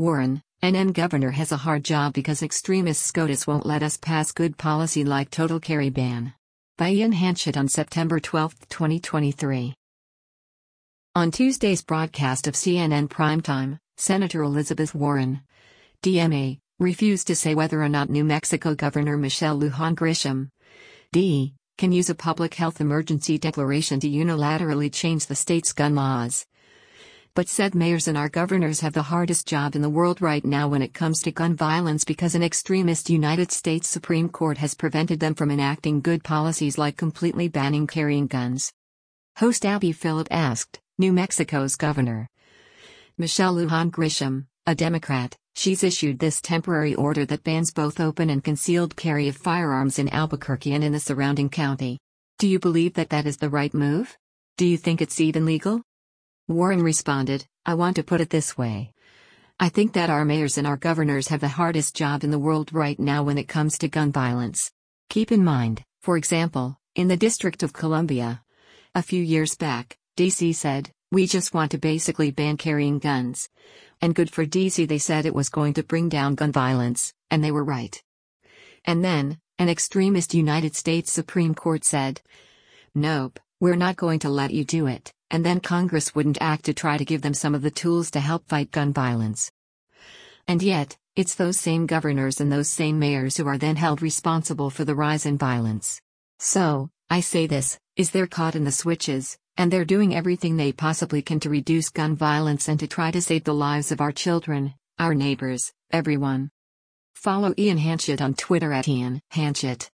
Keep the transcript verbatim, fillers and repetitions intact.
Warren, N N governor has a hard job because extremist SCOTUS won't let us pass good policy like total carry ban. By Ian Hanchett on September twelfth, twenty twenty-three. On Tuesday's broadcast of C N N Primetime, Senator Elizabeth Warren, D M A, refused to say whether or not New Mexico Governor Michelle Lujan Grisham, D, can use a public health emergency declaration to unilaterally change the state's gun laws. But said mayors and our governors have the hardest job in the world right now when it comes to gun violence because an extremist United States Supreme Court has prevented them from enacting good policies like completely banning carrying guns. Host Abby Phillip asked, New Mexico's governor, Michelle Lujan Grisham, a Democrat, she's issued this temporary order that bans both open and concealed carry of firearms in Albuquerque and in the surrounding county. Do you believe that that is the right move? Do you think it's even legal? Warren responded, I want to put it this way. I think that our mayors and our governors have the hardest job in the world right now when it comes to gun violence. Keep in mind, for example, in the District of Columbia, a few years back, D C said, we just want to basically ban carrying guns. And good for D C, they said it was going to bring down gun violence, and they were right. And then, an extremist United States Supreme Court said, nope, we're not going to let you do it. And then Congress wouldn't act to try to give them some of the tools to help fight gun violence. And yet, it's those same governors and those same mayors who are then held responsible for the rise in violence. So, I say this, is they're caught in the switches, and they're doing everything they possibly can to reduce gun violence and to try to save the lives of our children, our neighbors, everyone. Follow Ian Hanchett on Twitter at Ian Hanchett.